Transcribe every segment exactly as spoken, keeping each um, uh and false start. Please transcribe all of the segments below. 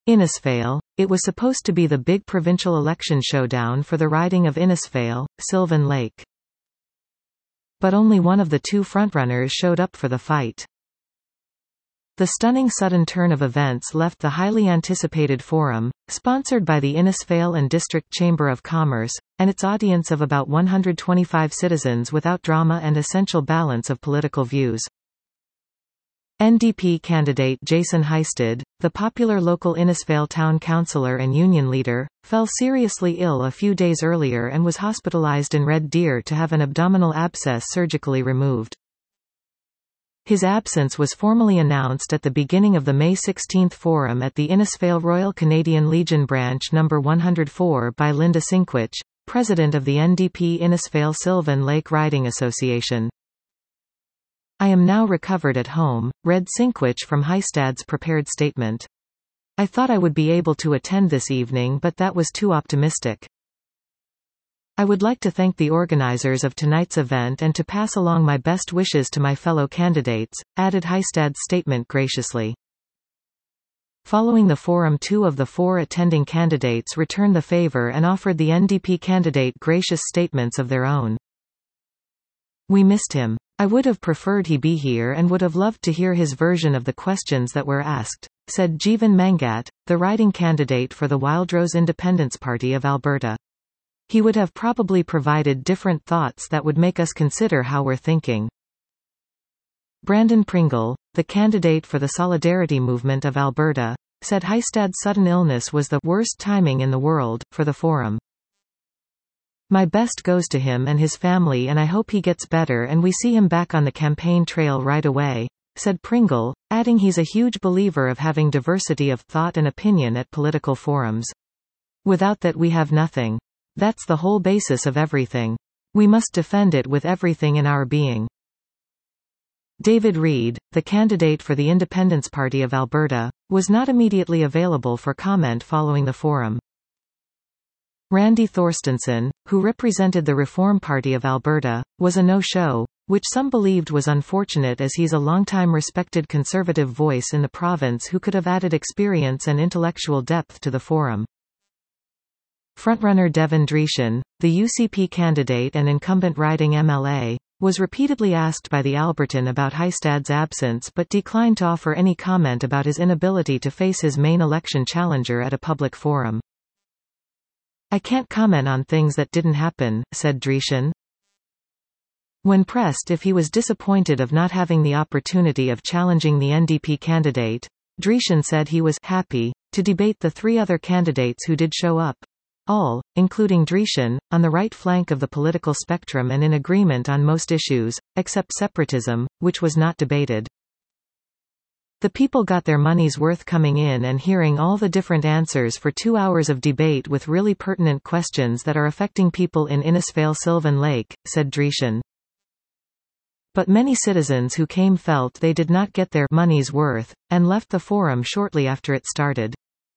Innisfail. It was supposed to be the big provincial election showdown for the riding of Innisfail, Sylvan Lake. But only one of the two frontrunners showed up for the fight. The stunning sudden turn of events left the highly anticipated forum, sponsored by the Innisfail and District Chamber of Commerce, and its audience of about one hundred twenty-five citizens without drama and essential balance of political views. N D P candidate Jason Heisted, the popular local Innisfail town councillor and union leader, fell seriously ill a few days earlier and was hospitalized in Red Deer to have an abdominal abscess surgically removed. His absence was formally announced at the beginning of the May sixteenth forum at the Innisfail Royal Canadian Legion Branch number one hundred four by Linda Sinkwich, president of the N D P Innisfail Sylvan Lake Riding Association. "I am now recovered at home," read Sinkwich from Heistad's prepared statement. "I thought I would be able to attend this evening, but that was too optimistic. I would like to thank the organizers of tonight's event and to pass along my best wishes to my fellow candidates," added Heistad's statement graciously. Following the forum, two of the four attending candidates returned the favor and offered the N D P candidate gracious statements of their own. "We missed him. I would have preferred he be here and would have loved to hear his version of the questions that were asked," said Jeevan Mangat, the riding candidate for the Wildrose Independence Party of Alberta. "He would have probably provided different thoughts that would make us consider how we're thinking." Brandon Pringle, the candidate for the Solidarity Movement of Alberta, said Heistad's sudden illness was the worst timing in the world for the forum. "My best goes to him and his family, and I hope he gets better and we see him back on the campaign trail right away," said Pringle, adding he's a huge believer of having diversity of thought and opinion at political forums. "Without that we have nothing. That's the whole basis of everything. We must defend it with everything in our being." David Reed, the candidate for the Independence Party of Alberta, was not immediately available for comment following the forum. Randy Thorstenson, who represented the Reform Party of Alberta, was a no-show, which some believed was unfortunate as he's a longtime respected conservative voice in the province who could have added experience and intellectual depth to the forum. Frontrunner Devin Dreeshen, the U C P candidate and incumbent riding M L A, was repeatedly asked by the Albertan about Heistad's absence but declined to offer any comment about his inability to face his main election challenger at a public forum. "I can't comment on things that didn't happen," said Dreeshen. When pressed if he was disappointed of not having the opportunity of challenging the N D P candidate, Dreeshen said he was happy to debate the three other candidates who did show up. All, including Dreeshen, on the right flank of the political spectrum and in agreement on most issues, except separatism, which was not debated. "The people got their money's worth coming in and hearing all the different answers for two hours of debate with really pertinent questions that are affecting people in Innisfail Sylvan Lake," said Dreeshen. But many citizens who came felt they did not get their money's worth, and left the forum shortly after it started.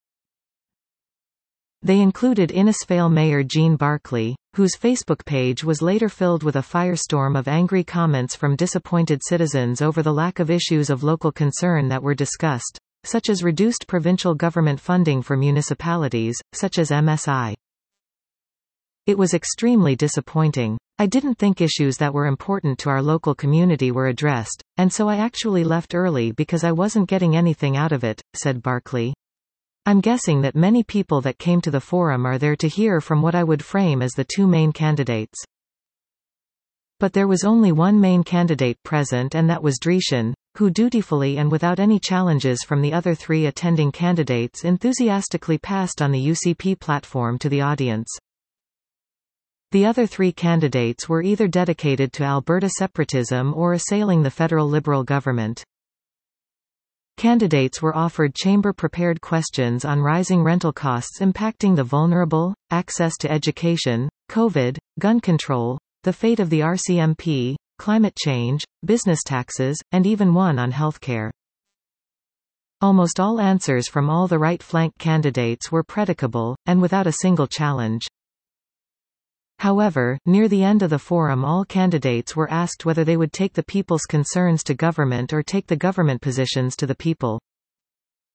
They included Innisfail Mayor Jean Barclay, whose Facebook page was later filled with a firestorm of angry comments from disappointed citizens over the lack of issues of local concern that were discussed, such as reduced provincial government funding for municipalities, such as M S I. "It was extremely disappointing. I didn't think issues that were important to our local community were addressed, and so I actually left early because I wasn't getting anything out of it," said Barclay. "I'm guessing that many people that came to the forum are there to hear from what I would frame as the two main candidates." But there was only one main candidate present, and that was Dreeshen, who dutifully and without any challenges from the other three attending candidates enthusiastically passed on the U C P platform to the audience. The other three candidates were either dedicated to Alberta separatism or assailing the federal Liberal government. Candidates were offered chamber-prepared questions on rising rental costs impacting the vulnerable, access to education, COVID, gun control, the fate of the R C M P, climate change, business taxes, and even one on healthcare. Almost all answers from all the right-flank candidates were predicable, and without a single challenge. However, near the end of the forum all candidates were asked whether they would take the people's concerns to government or take the government positions to the people.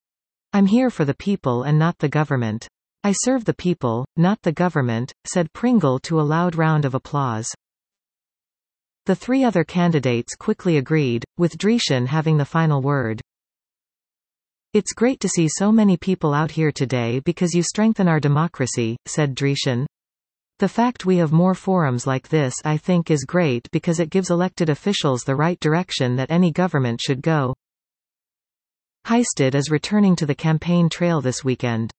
I'm here for the people and not the government. I serve the people, not the government, said Pringle to a loud round of applause. The three other candidates quickly agreed, with Dreeshen having the final word. It's great to see so many people out here today because you strengthen our democracy, said Dreeshen. The fact we have more forums like this I think is great because it gives elected officials the right direction that any government should go. Heisted is returning to the campaign trail this weekend.